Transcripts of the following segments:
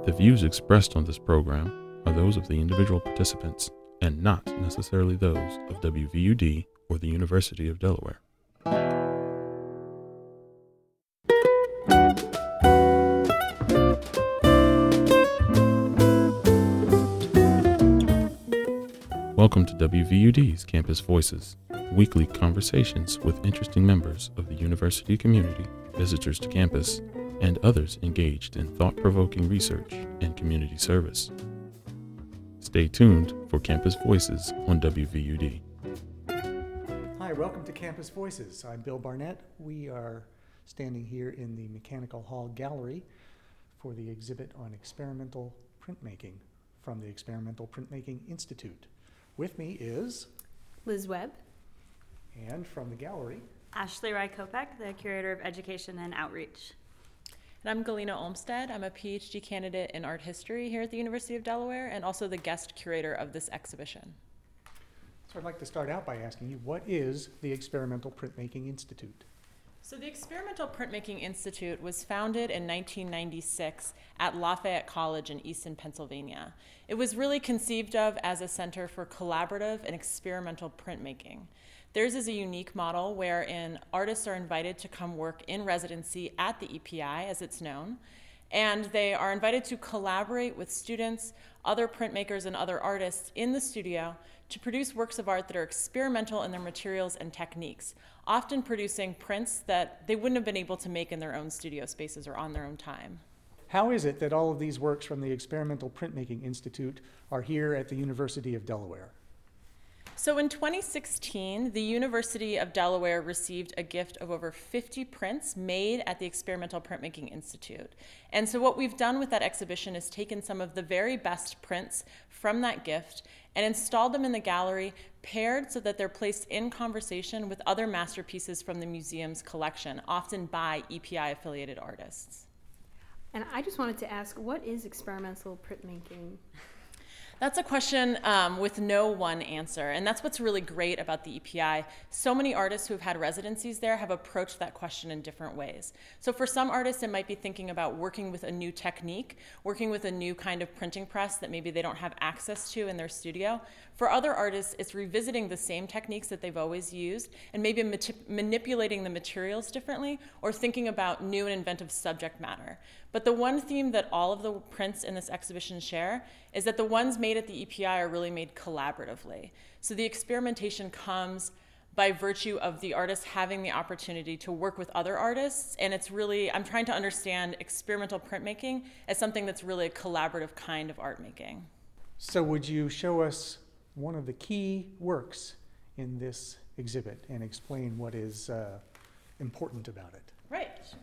The views expressed on this program are those of the individual participants and not necessarily those of WVUD or the University of Delaware. Welcome to WVUD's Campus Voices, weekly conversations with interesting members of the university community, visitors to campus, and others engaged in thought-provoking research and community service. Stay tuned for Campus Voices on WVUD. Hi, welcome to Campus Voices. I'm Bill Barnett. We are standing here in the Mechanical Hall Gallery for the exhibit on experimental printmaking from the Experimental Printmaking Institute. With me is Liz Webb. And from the gallery, Ashley Rye-Kopek, the Curator of Education and Outreach. And I'm Galina Olmstead. I'm a PhD candidate in art history here at the University of Delaware and also the guest curator of this exhibition. So I'd like to start out by asking you, what is the Experimental Printmaking Institute? So the Experimental Printmaking Institute was founded in 1996 at Lafayette College in Easton, Pennsylvania. It was really conceived of as a center for collaborative and experimental printmaking. Theirs is a unique model wherein artists are invited to come work in residency at the EPI, as it's known, and they are invited to collaborate with students, other printmakers, and other artists in the studio to produce works of art that are experimental in their materials and techniques, often producing prints that they wouldn't have been able to make in their own studio spaces or on their own time. How is it that all of these works from the Experimental Printmaking Institute are here at the University of Delaware? So in 2016, the University of Delaware received a gift of over 50 prints made at the Experimental Printmaking Institute. And so what we've done with that exhibition is taken some of the very best prints from that gift and installed them in the gallery, paired so that they're placed in conversation with other masterpieces from the museum's collection, often by EPI-affiliated artists. And I just wanted to ask, what is experimental printmaking? That's a question with no one answer, and that's what's really great about the EPI. So many artists who've had residencies there have approached that question in different ways. So for some artists, it might be thinking about working with a new technique, working with a new kind of printing press that maybe they don't have access to in their studio. For other artists, it's revisiting the same techniques that they've always used and maybe manipulating the materials differently or thinking about new and inventive subject matter. But the one theme that all of the prints in this exhibition share is that the ones made at the EPI are really made collaboratively. So the experimentation comes by virtue of the artists having the opportunity to work with other artists, and it's really, I'm trying to understand experimental printmaking as something that's really a collaborative kind of art making. So would you show us one of the key works in this exhibit and explain what is important about it? Right. Sure.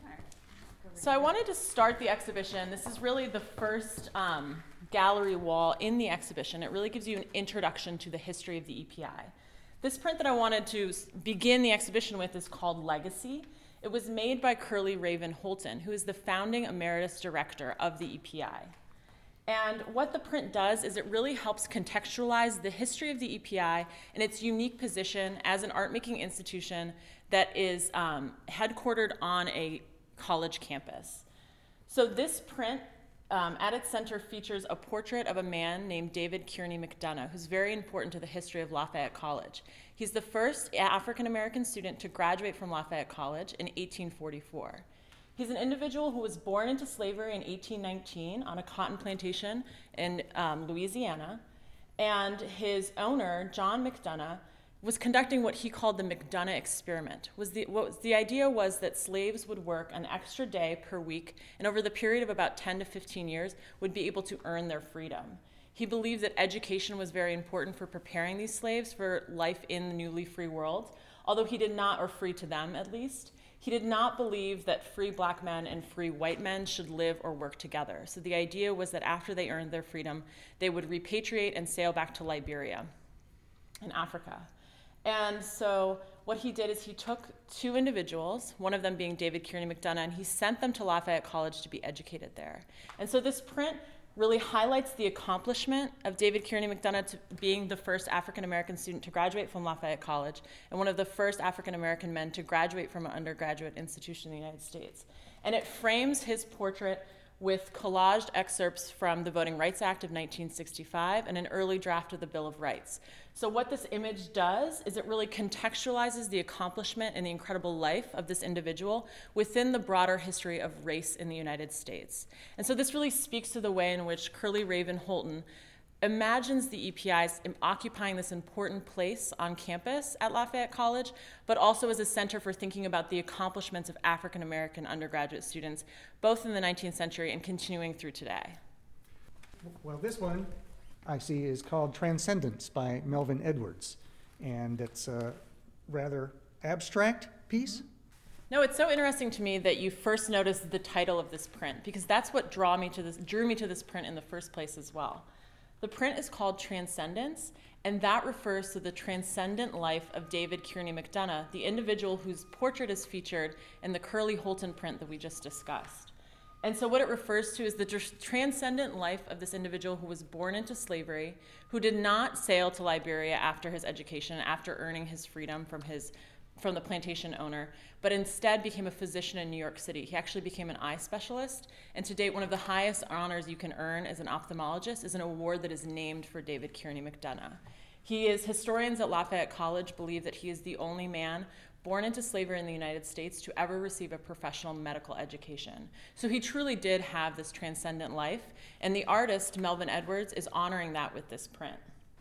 So I wanted to start the exhibition. This is really the first gallery wall in the exhibition. It really gives you an introduction to the history of the EPI. This print that I wanted to begin the exhibition with is called Legacy. It was made by Curly Raven Holton, who is the founding emeritus director of the EPI. And what the print does is it really helps contextualize the history of the EPI and its unique position as an art-making institution that is headquartered on a college campus. So this print at its center features a portrait of a man named David Kearney McDonough, who's very important to the history of Lafayette College. He's the first African-American student to graduate from Lafayette College in 1844. He's an individual who was born into slavery in 1819 on a cotton plantation in Louisiana, and his owner, John McDonough, was conducting what he called the McDonough experiment. The idea was that slaves would work an extra day per week, and over the period of about 10 to 15 years would be able to earn their freedom. He believed that education was very important for preparing these slaves for life in the newly free world, although he did not, or free to them at least, he did not believe that free black men and free white men should live or work together. So the idea was that after they earned their freedom, they would repatriate and sail back to Liberia in Africa. And so what he did is he took two individuals, one of them being David Kearney McDonough, and he sent them to Lafayette College to be educated there. And so this print really highlights the accomplishment of David Kearney McDonough to being the first African-American student to graduate from Lafayette College and one of the first African-American men to graduate from an undergraduate institution in the United States. And it frames his portrait with collaged excerpts from the Voting Rights Act of 1965 and an early draft of the Bill of Rights. So what this image does is it really contextualizes the accomplishment and the incredible life of this individual within the broader history of race in the United States. And so this really speaks to the way in which Curlee Raven Holton imagines the EPI as occupying this important place on campus at Lafayette College, but also as a center for thinking about the accomplishments of African American undergraduate students, both in the 19th century and continuing through today. Well, this one I see is called Transcendence by Melvin Edwards, and it's a rather abstract piece. No, it's so interesting to me that you first noticed the title of this print, because that's what drew me to this print in the first place as well. The print is called Transcendence, and that refers to the transcendent life of David Kearney McDonough, the individual whose portrait is featured in the Curlee Holton print that we just discussed. And so what it refers to is the transcendent life of this individual who was born into slavery, who did not sail to Liberia after his education, after earning his freedom from the plantation owner, but instead became a physician in New York City. He actually became an eye specialist, and to date, one of the highest honors you can earn as an ophthalmologist is an award that is named for David Kearney McDonough. Historians at Lafayette College believe that he is the only man born into slavery in the United States to ever receive a professional medical education. So he truly did have this transcendent life, and the artist, Melvin Edwards, is honoring that with this print.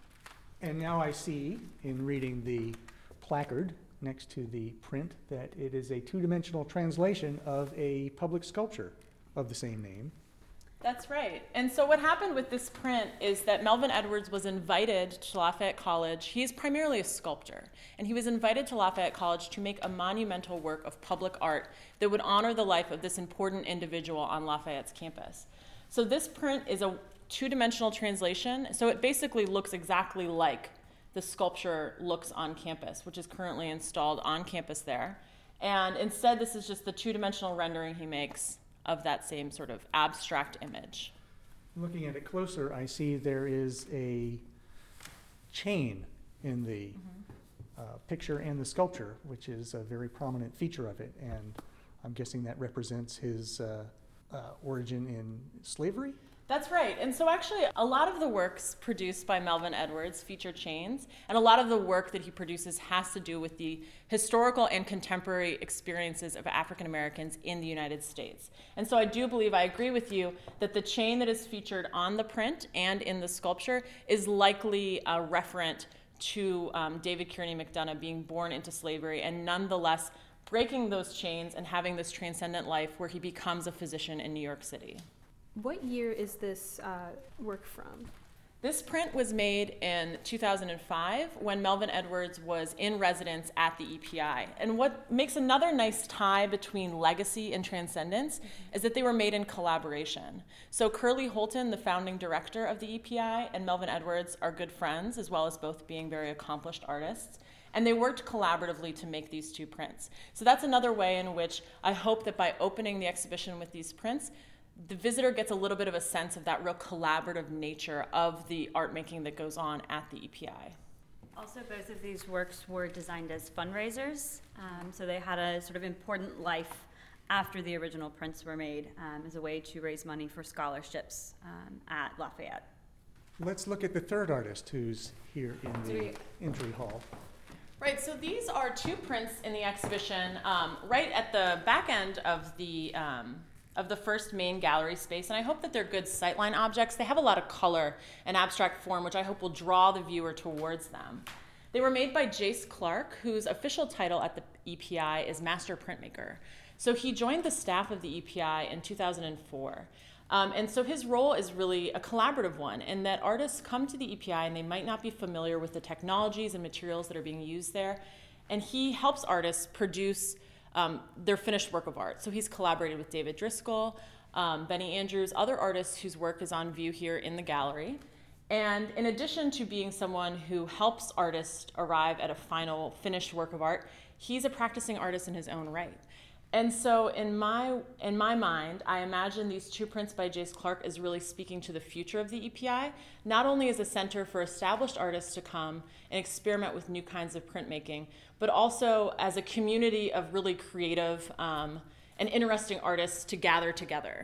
And now I see, in reading the placard next to the print, that it is a two-dimensional translation of a public sculpture of the same name. That's right. And so what happened with this print is that Melvin Edwards was invited to Lafayette College. He's primarily a sculptor, and he was invited to Lafayette College to make a monumental work of public art that would honor the life of this important individual on Lafayette's campus. So this print is a two-dimensional translation, so it basically looks exactly like the sculpture looks on campus, which is currently installed on campus there. And instead, this is just the two-dimensional rendering he makes of that same sort of abstract image. Looking at it closer, I see there is a chain in the picture and the sculpture, which is a very prominent feature of it, and I'm guessing that represents his origin in slavery? That's right. And so actually, a lot of the works produced by Melvin Edwards feature chains, and a lot of the work that he produces has to do with the historical and contemporary experiences of African Americans in the United States. And so I agree with you, that the chain that is featured on the print and in the sculpture is likely referent to David Kearney McDonough being born into slavery and nonetheless breaking those chains and having this transcendent life where he becomes a physician in New York City. What year is this work from? This print was made in 2005 when Melvin Edwards was in residence at the EPI. And what makes another nice tie between legacy and transcendence is that they were made in collaboration. So Curlee Holton, the founding director of the EPI, and Melvin Edwards are good friends, as well as both being very accomplished artists. And they worked collaboratively to make these two prints. So that's another way in which I hope that by opening the exhibition with these prints, the visitor gets a little bit of a sense of that real collaborative nature of the art making that goes on at the EPI. Also, both of these works were designed as fundraisers, so they had a sort of important life after the original prints were made as a way to raise money for scholarships at Lafayette. Let's look at the third artist who's here in the entry hall. Right, so these are two prints in the exhibition right at the back end of the first main gallery space, and I hope that they're good sightline objects. They have a lot of color and abstract form, which I hope will draw the viewer towards them. They were made by Jace Clark, whose official title at the EPI is Master Printmaker. So he joined the staff of the EPI in 2004. And so his role is really a collaborative one, in that artists come to the EPI and they might not be familiar with the technologies and materials that are being used there, and he helps artists produce their finished work of art. So he's collaborated with David Driscoll, Benny Andrews, other artists whose work is on view here in the gallery. And in addition to being someone who helps artists arrive at a final finished work of art, he's a practicing artist in his own right. And so in my mind, I imagine these two prints by Jace Clark as really speaking to the future of the EPI, not only as a center for established artists to come and experiment with new kinds of printmaking, but also as a community of really creative and interesting artists to gather together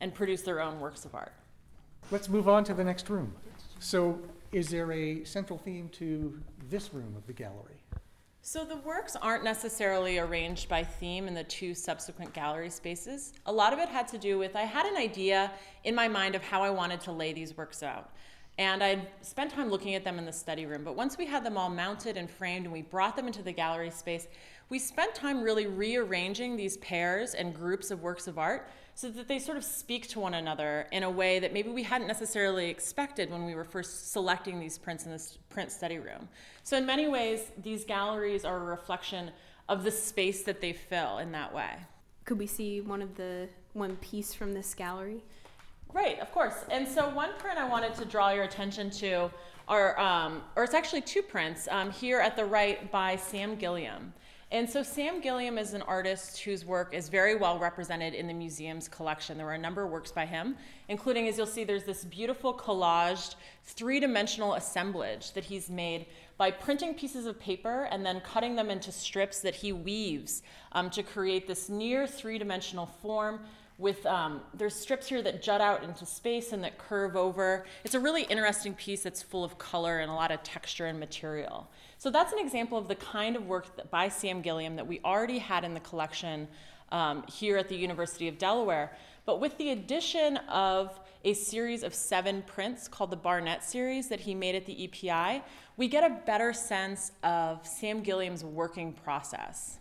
and produce their own works of art. Let's move on to the next room. So is there a central theme to this room of the gallery? So the works aren't necessarily arranged by theme in the two subsequent gallery spaces. A lot of it had to do with, I had an idea in my mind of how I wanted to lay these works out. And I'd spent time looking at them in the study room, but once we had them all mounted and framed and we brought them into the gallery space, we spent time really rearranging these pairs and groups of works of art so that they sort of speak to one another in a way that maybe we hadn't necessarily expected when we were first selecting these prints in this print study room. So in many ways, these galleries are a reflection of the space that they fill in that way. Could we see one piece from this gallery? Right, of course. And so one print I wanted to draw your attention to are, or it's actually two prints, here at the right by Sam Gilliam. And so Sam Gilliam is an artist whose work is very well represented in the museum's collection. There were a number of works by him, including, as you'll see, there's this beautiful collaged three-dimensional assemblage that he's made by printing pieces of paper and then cutting them into strips that he weaves to create this near three-dimensional form with, there's strips here that jut out into space and that curve over. It's a really interesting piece that's full of color and a lot of texture and material. So that's an example of the kind of work by Sam Gilliam that we already had in the collection here at the University of Delaware. But with the addition of a series of 7 prints called the Barnett series that he made at the EPI, we get a better sense of Sam Gilliam's working process.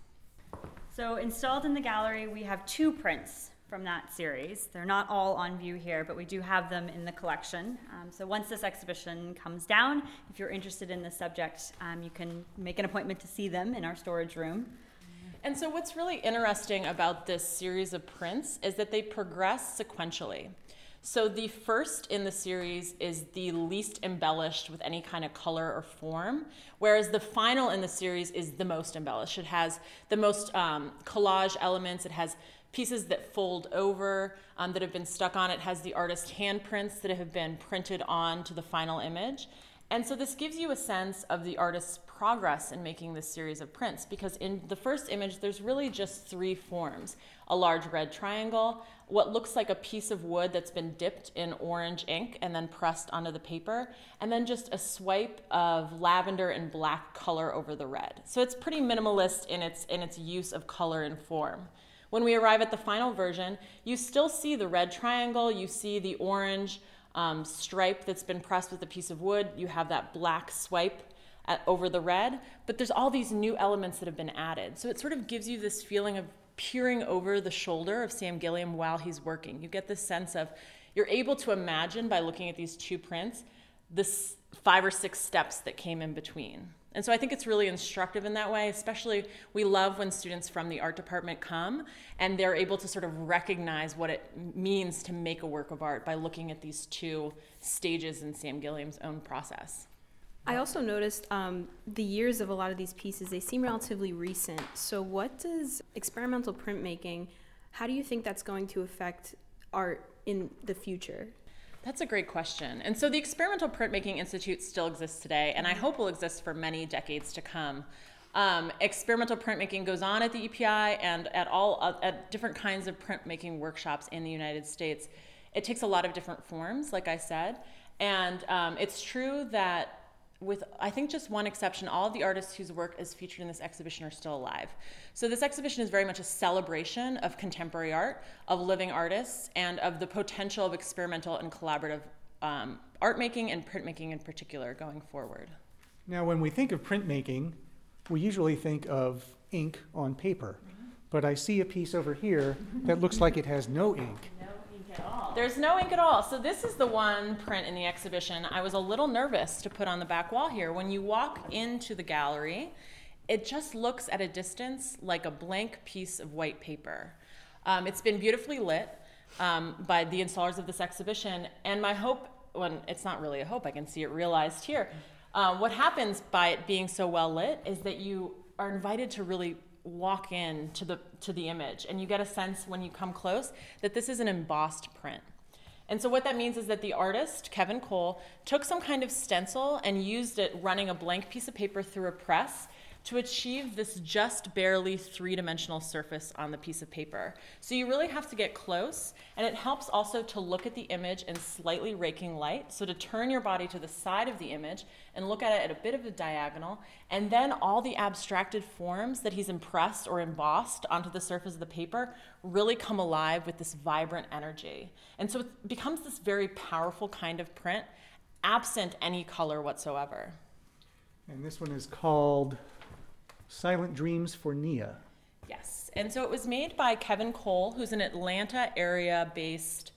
So installed in the gallery, we have 2 prints from that series. They're not all on view here, but we do have them in the collection. So once this exhibition comes down, if you're interested in the subject, you can make an appointment to see them in our storage room. And so what's really interesting about this series of prints is that they progress sequentially. So the first in the series is the least embellished with any kind of color or form, whereas the final in the series is the most embellished. It has the most collage elements. It has pieces that fold over, that have been stuck on. It has the artist's handprints that have been printed on to the final image. And so this gives you a sense of the artist's progress in making this series of prints, because in the first image, there's really just 3 forms: a large red triangle, what looks like a piece of wood that's been dipped in orange ink and then pressed onto the paper, and then just a swipe of lavender and black color over the red. So it's pretty minimalist in its use of color and form. When we arrive at the final version, you still see the red triangle, you see the orange stripe that's been pressed with a piece of wood, you have that black swipe over the red, but there's all these new elements that have been added. So it sort of gives you this feeling of peering over the shoulder of Sam Gilliam while he's working. You get this sense of, you're able to imagine by looking at these 2 prints, the 5 or 6 steps that came in between. And so I think it's really instructive in that way. Especially, we love when students from the art department come and they're able to sort of recognize what it means to make a work of art by looking at these 2 stages in Sam Gilliam's own process. I also noticed the years of a lot of these pieces, they seem relatively recent. So what does experimental printmaking, how do you think that's going to affect art in the future? That's a great question. And so the Experimental Printmaking Institute still exists today, and I hope will exist for many decades to come. Experimental printmaking goes on at the EPI and at different kinds of printmaking workshops in the United States. It takes a lot of different forms, like I said, and it's true that with, I think, just one exception, all of the artists whose work is featured in this exhibition are still alive. So this exhibition is very much a celebration of contemporary art, of living artists, and of the potential of experimental and collaborative art making and printmaking in particular going forward. Now, when we think of printmaking, we usually think of ink on paper. But I see a piece over here that looks like it has no ink. There's no ink at all. So this is the one print in the exhibition I was a little nervous to put on the back wall here. When you walk into the gallery, it just looks at a distance like a blank piece of white paper. It's been beautifully lit by the installers of this exhibition, and my hope, well, it's not really a hope, I can see it realized here. What happens by it being so well lit is that you are invited to really walk in to the image, and you get a sense when you come close that this is an embossed print. And so what that means is that the artist, Kevin Cole, took some kind of stencil and used it running a blank piece of paper through a press to achieve this just barely three-dimensional surface on the piece of paper. So you really have to get close, and it helps also to look at the image in slightly raking light, so to turn your body to the side of the image and look at it at a bit of a diagonal, and then all the abstracted forms that he's impressed or embossed onto the surface of the paper really come alive with this vibrant energy. And so it becomes this very powerful kind of print, absent any color whatsoever. And this one is called Silent Dreams for Nia. Yes, and so it was made by Kevin Cole, who's an Atlanta area-based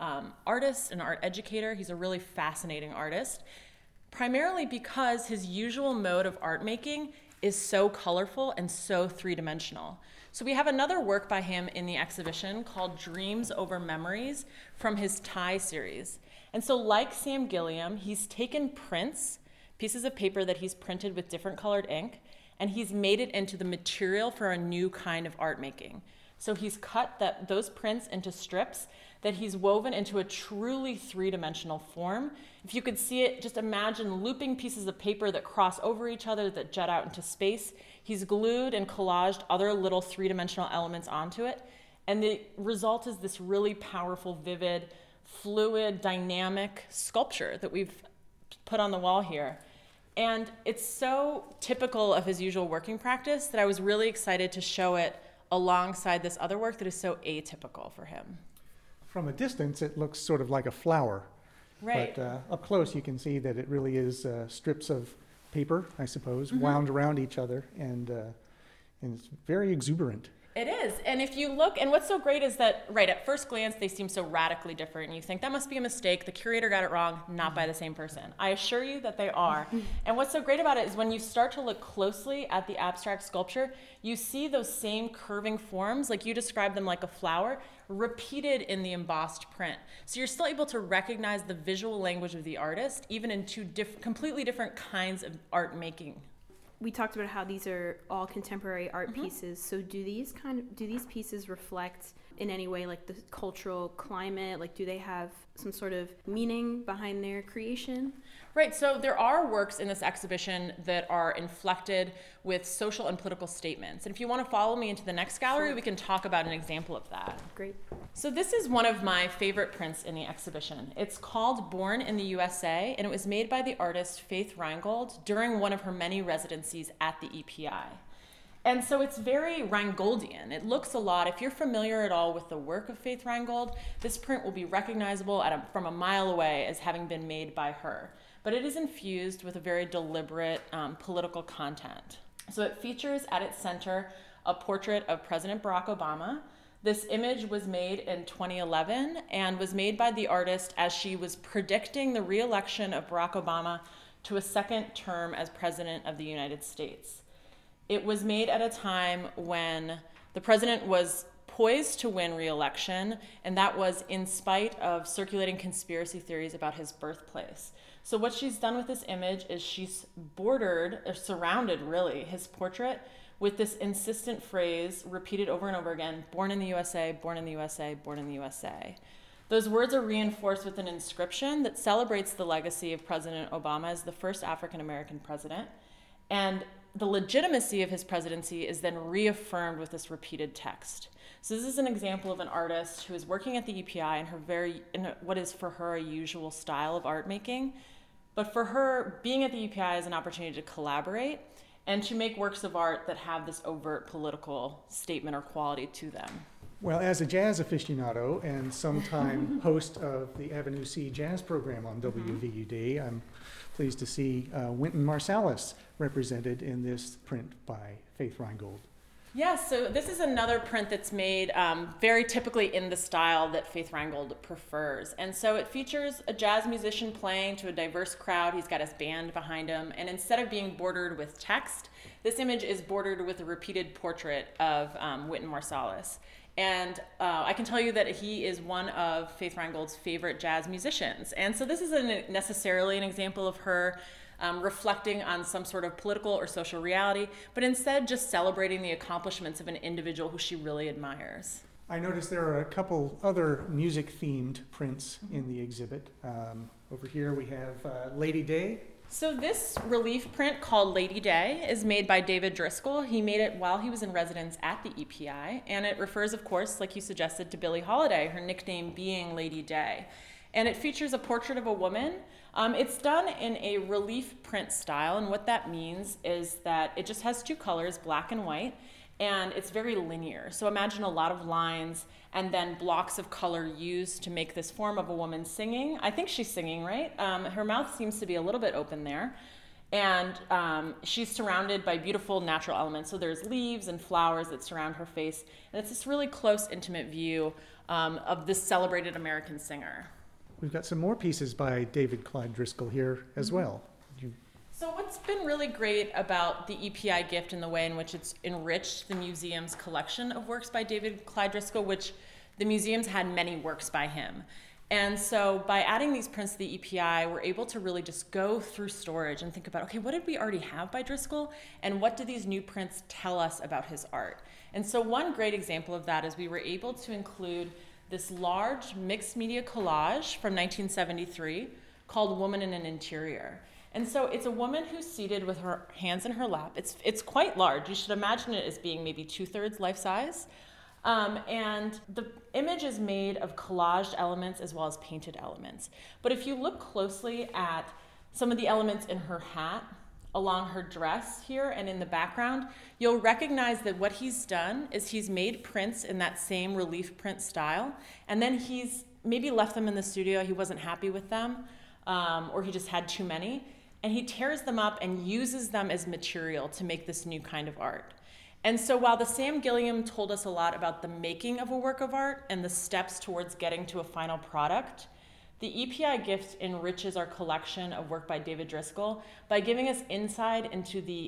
artist and art educator. He's a really fascinating artist, primarily because his usual mode of art making is so colorful and so three-dimensional. So we have another work by him in the exhibition called Dreams Over Memories from his Tie series. And so like Sam Gilliam, he's taken prints, pieces of paper that he's printed with different colored ink, and he's made it into the material for a new kind of art making. So he's cut those prints into strips that he's woven into a truly three-dimensional form. If you could see it, just imagine looping pieces of paper that cross over each other, that jet out into space. He's glued and collaged other little three-dimensional elements onto it, and the result is this really powerful, vivid, fluid, dynamic sculpture that we've put on the wall here. And it's so typical of his usual working practice that I was really excited to show it alongside this other work that is so atypical for him. From a distance, it looks sort of like a flower. Right. But up close, you can see that it really is strips of paper, I suppose, wound around each other, and it's very exuberant. It is, and if you look, and what's so great is that, right, at first glance, they seem so radically different, and you think, that must be a mistake, the curator got it wrong, not by the same person. I assure you that they are. And what's so great about it is when you start to look closely at the abstract sculpture, you see those same curving forms, like you described them like a flower, repeated in the embossed print. So you're still able to recognize the visual language of the artist, even in two completely different kinds of art making. We talked about how these are all contemporary art pieces. So do these pieces reflect in any way like the cultural climate? Like, do they have some sort of meaning behind their creation? Right, so there are works in this exhibition that are inflected with social and political statements. And if you want to follow me into the next gallery, we can talk about an example of that. Great. So this is one of my favorite prints in the exhibition. It's called Born in the USA, and it was made by the artist Faith Reingold during one of her many residencies at the EPI. And so it's very Reingoldian. It looks a lot, if you're familiar at all with the work of Faith Reingold, this print will be recognizable from a mile away as having been made by her. But it is infused with a very deliberate political content. So it features at its center a portrait of President Barack Obama. This image was made in 2011 and was made by the artist as she was predicting the re-election of Barack Obama to a second term as President of the United States. It was made at a time when the president was poised to win re-election, and that was in spite of circulating conspiracy theories about his birthplace. So what she's done with this image is she's bordered, or surrounded really, his portrait with this insistent phrase repeated over and over again, born in the USA, born in the USA, born in the USA. Those words are reinforced with an inscription that celebrates the legacy of President Obama as the first African-American president. And the legitimacy of his presidency is then reaffirmed with this repeated text. So this is an example of an artist who is working at the EPI in what is for her a usual style of art making. But for her, being at the EPI is an opportunity to collaborate and to make works of art that have this overt political statement or quality to them. Well, as a jazz aficionado and sometime host of the Avenue C Jazz program on WVUD, I'm pleased to see Wynton Marsalis represented in this print by Faith Reingold. Yes, so this is another print that's made very typically in the style that Faith Reingold prefers. And so it features a jazz musician playing to a diverse crowd. He's got his band behind him. And instead of being bordered with text, this image is bordered with a repeated portrait of Wynton Marsalis. And I can tell you that he is one of Faith Reingold's favorite jazz musicians. And so this isn't necessarily an example of her reflecting on some sort of political or social reality, but instead just celebrating the accomplishments of an individual who she really admires. I noticed there are a couple other music-themed prints in the exhibit. Over here we have Lady Day So this relief print called Lady Day is made by David Driscoll. He made it while he was in residence at the EPI, and it refers, of course, like you suggested, to Billie Holiday, her nickname being Lady Day. And it features a portrait of a woman. It's done in a relief print style, and what that means is that it just has two colors, black and white, and it's very linear. So imagine a lot of lines and then blocks of color used to make this form of a woman singing. I think she's singing, right? Her mouth seems to be a little bit open there. And she's surrounded by beautiful natural elements. So there's leaves and flowers that surround her face. And it's this really close, intimate view of this celebrated American singer. We've got some more pieces by David Clyde Driscoll here as well. So what's been really great about the EPI gift in the way in which it's enriched the museum's collection of works by David Clyde Driscoll, which the museums had many works by him. And so by adding these prints to the EPI, we're able to really just go through storage and think about, okay, what did we already have by Driscoll? And what do these new prints tell us about his art? And so one great example of that is we were able to include this large mixed media collage from 1973 called Woman in an Interior. And so it's a woman who's seated with her hands in her lap. It's quite large. You should imagine it as being maybe 2/3 life size. And the image is made of collaged elements as well as painted elements. But if you look closely at some of the elements in her hat, along her dress here and in the background, you'll recognize that what he's done is he's made prints in that same relief print style, and then he's maybe left them in the studio, he wasn't happy with them, or he just had too many, and he tears them up and uses them as material to make this new kind of art. And so while the Sam Gilliam told us a lot about the making of a work of art and the steps towards getting to a final product, the EPI gift enriches our collection of work by David Driscoll by giving us insight into the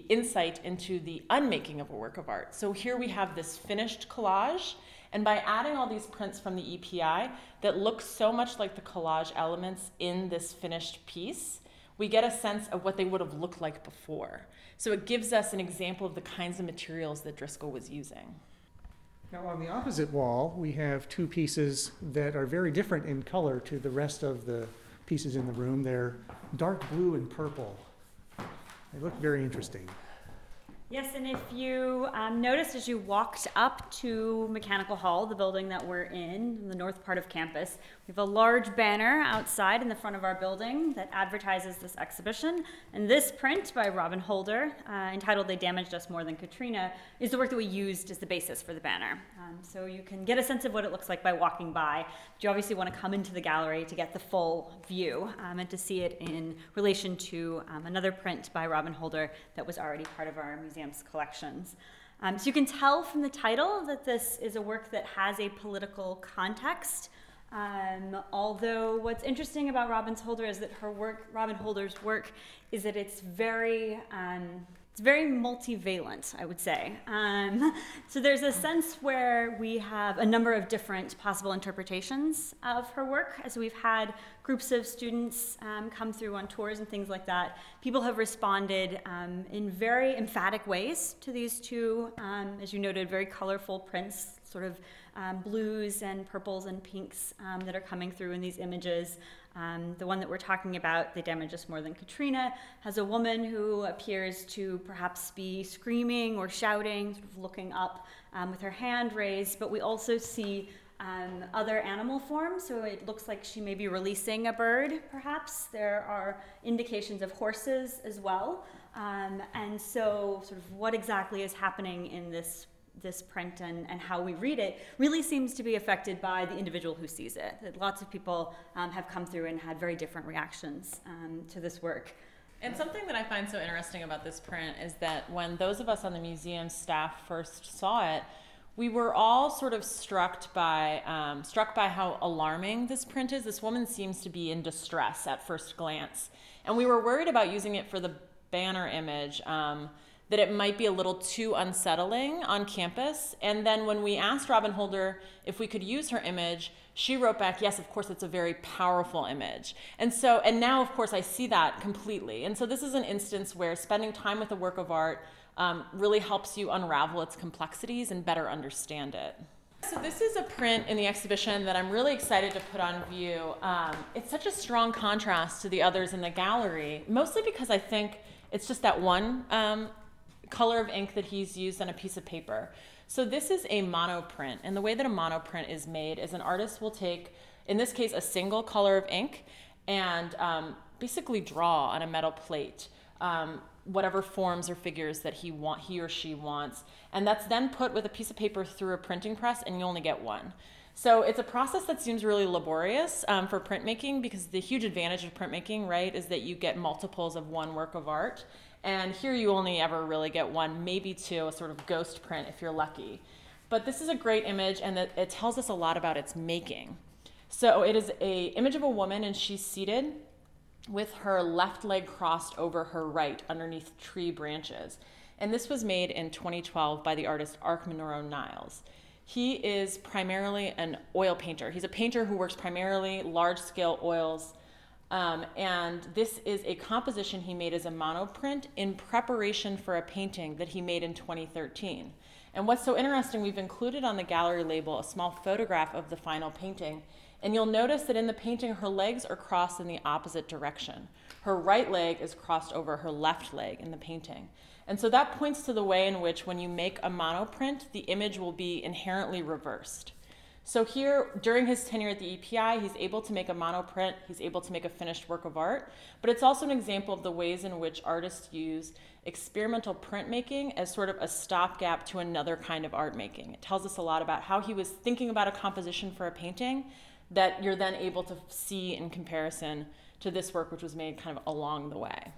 unmaking of a work of art. So here we have this finished collage, and by adding all these prints from the EPI that look so much like the collage elements in this finished piece, we get a sense of what they would have looked like before. So it gives us an example of the kinds of materials that Driscoll was using. Now on the opposite wall, we have two pieces that are very different in color to the rest of the pieces in the room. They're dark blue and purple. They look very interesting. Yes, and if you noticed as you walked up to Mechanical Hall, the building that we're in the north part of campus, we have a large banner outside in the front of our building that advertises this exhibition. And this print by Robin Holder, entitled They Damaged Us More Than Katrina, is the work that we used as the basis for the banner. So you can get a sense of what it looks like by walking by. But you obviously want to come into the gallery to get the full view and to see it in relation to another print by Robin Holder that was already part of our museum's collections. So you can tell from the title that this is a work that has a political context. Although what's interesting about Robin Holder's work is that it's very multivalent, I would say. So there's a sense where we have a number of different possible interpretations of her work. As we've had groups of students come through on tours and things like that, people have responded in very emphatic ways to these two, as you noted, very colorful prints, sort of blues and purples and pinks that are coming through in these images. The one that we're talking about, They Damaged Us More Than Katrina, has a woman who appears to perhaps be screaming or shouting, sort of looking up with her hand raised, but we also see other animal forms, so it looks like she may be releasing a bird, perhaps. There are indications of horses as well, and so sort of what exactly is happening in this print and how we read it really seems to be affected by the individual who sees it. That lots of people have come through and had very different reactions to this work. And something that I find so interesting about this print is that when those of us on the museum staff first saw it, we were all sort of struck by how alarming this print is. This woman seems to be in distress at first glance. And we were worried about using it for the banner image, that it might be a little too unsettling on campus. And then when we asked Robin Holder if we could use her image, she wrote back, yes, of course, it's a very powerful image. And now, of course, I see that completely. And so this is an instance where spending time with a work of art really helps you unravel its complexities and better understand it. So this is a print in the exhibition that I'm really excited to put on view. It's such a strong contrast to the others in the gallery, mostly because I think it's just that one color of ink that he's used on a piece of paper. So this is a monoprint, and the way that a monoprint is made is an artist will take, in this case, a single color of ink and basically draw on a metal plate whatever forms or figures that he or she wants, and that's then put with a piece of paper through a printing press, and you only get one. So it's a process that seems really laborious for printmaking, because the huge advantage of printmaking, right, is that you get multiples of one work of art. And here you only ever really get one, maybe two, a sort of ghost print if you're lucky. But this is a great image, and it tells us a lot about its making. So it is an image of a woman, and she's seated with her left leg crossed over her right underneath tree branches. And this was made in 2012 by the artist Ark Monroe-Niles. He is primarily an oil painter. He's a painter who works primarily large-scale oils. And this is a composition he made as a monoprint in preparation for a painting that he made in 2013. And what's so interesting, we've included on the gallery label a small photograph of the final painting. And you'll notice that in the painting, her legs are crossed in the opposite direction. Her right leg is crossed over her left leg in the painting. And so that points to the way in which when you make a monoprint, the image will be inherently reversed. So here, during his tenure at the EPI, he's able to make a monoprint, he's able to make a finished work of art, but it's also an example of the ways in which artists use experimental printmaking as sort of a stopgap to another kind of art making. It tells us a lot about how he was thinking about a composition for a painting that you're then able to see in comparison to this work, which was made kind of along the way.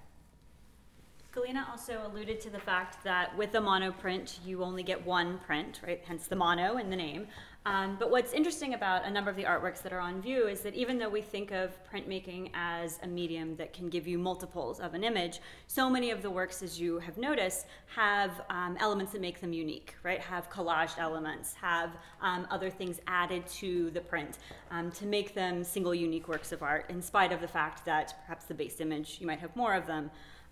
Galina also alluded to the fact that with a monoprint, you only get one print, right? Hence the mono in the name. But what's interesting about a number of the artworks that are on view is that even though we think of printmaking as a medium that can give you multiples of an image, so many of the works, as you have noticed, have elements that make them unique, right? Have collaged elements, have other things added to the print to make them single unique works of art, in spite of the fact that perhaps the base image, you might have more of them.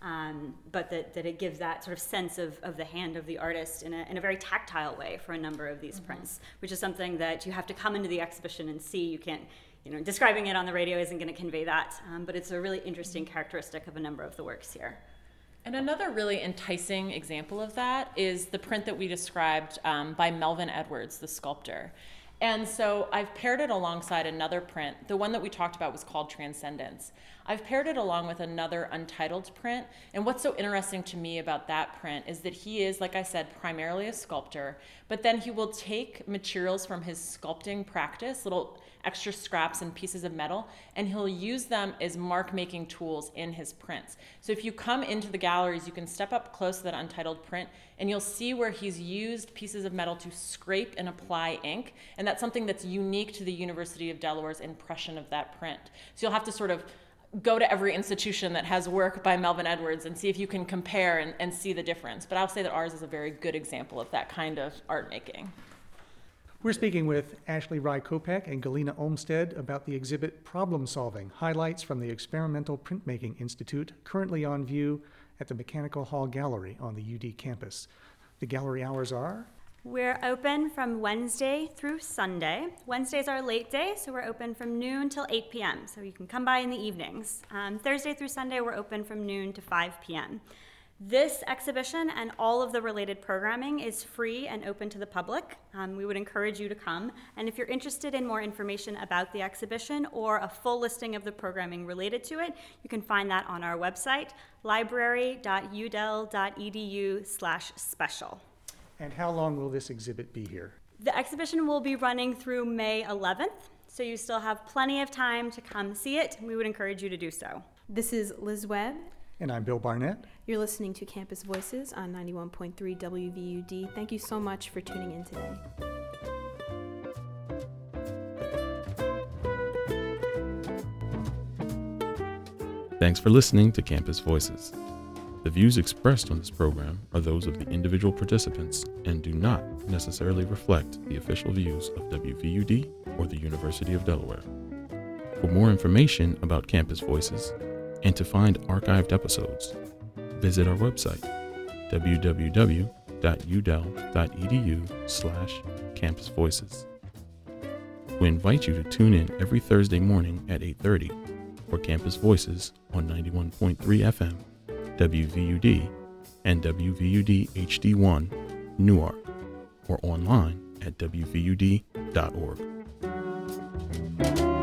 But that it gives that sort of sense of the hand of the artist in a very tactile way for a number of these prints, which is something that you have to come into the exhibition and see. You can't, describing it on the radio isn't going to convey that, but it's a really interesting characteristic of a number of the works here. And another really enticing example of that is the print that we described by Melvin Edwards, the sculptor. And so I've paired it alongside another print. The one that we talked about was called Transcendence. I've paired it along with another untitled print. And what's so interesting to me about that print is that he is, like I said, primarily a sculptor, but then he will take materials from his sculpting practice, little extra scraps and pieces of metal, and he'll use them as mark-making tools in his prints. So if you come into the galleries, you can step up close to that untitled print, and you'll see where he's used pieces of metal to scrape and apply ink, and that's something that's unique to the University of Delaware's impression of that print. So you'll have to sort of go to every institution that has work by Melvin Edwards and see if you can compare and see the difference. But I'll say that ours is a very good example of that kind of art making. We're speaking with Ashley Rye-Kopech and Galina Olmsted about the exhibit Problem Solving, Highlights from the Experimental Printmaking Institute, currently on view at the Mechanical Hall Gallery on the UD campus. The gallery hours are? We're open from Wednesday through Sunday. Wednesday's our late day, so we're open from noon till 8 p.m., so you can come by in the evenings. Thursday through Sunday, we're open from noon to 5 p.m. This exhibition and all of the related programming is free and open to the public. We would encourage you to come. And if you're interested in more information about the exhibition or a full listing of the programming related to it, you can find that on our website, library.udel.edu/special. And how long will this exhibit be here? The exhibition will be running through May 11th, so you still have plenty of time to come see it. We would encourage you to do so. This is Liz Webb. And I'm Bill Barnett. You're listening to Campus Voices on 91.3 WVUD. Thank you so much for tuning in today. Thanks for listening to Campus Voices. The views expressed on this program are those of the individual participants and do not necessarily reflect the official views of WVUD or the University of Delaware. For more information about Campus Voices and to find archived episodes, visit our website, www.udel.edu/voices. www.udel.edu/campusvoices. We invite you to tune in every Thursday morning at 8:30 for Campus Voices on 91.3 FM, WVUD, and WVUD HD1, Newark, or online at wvud.org.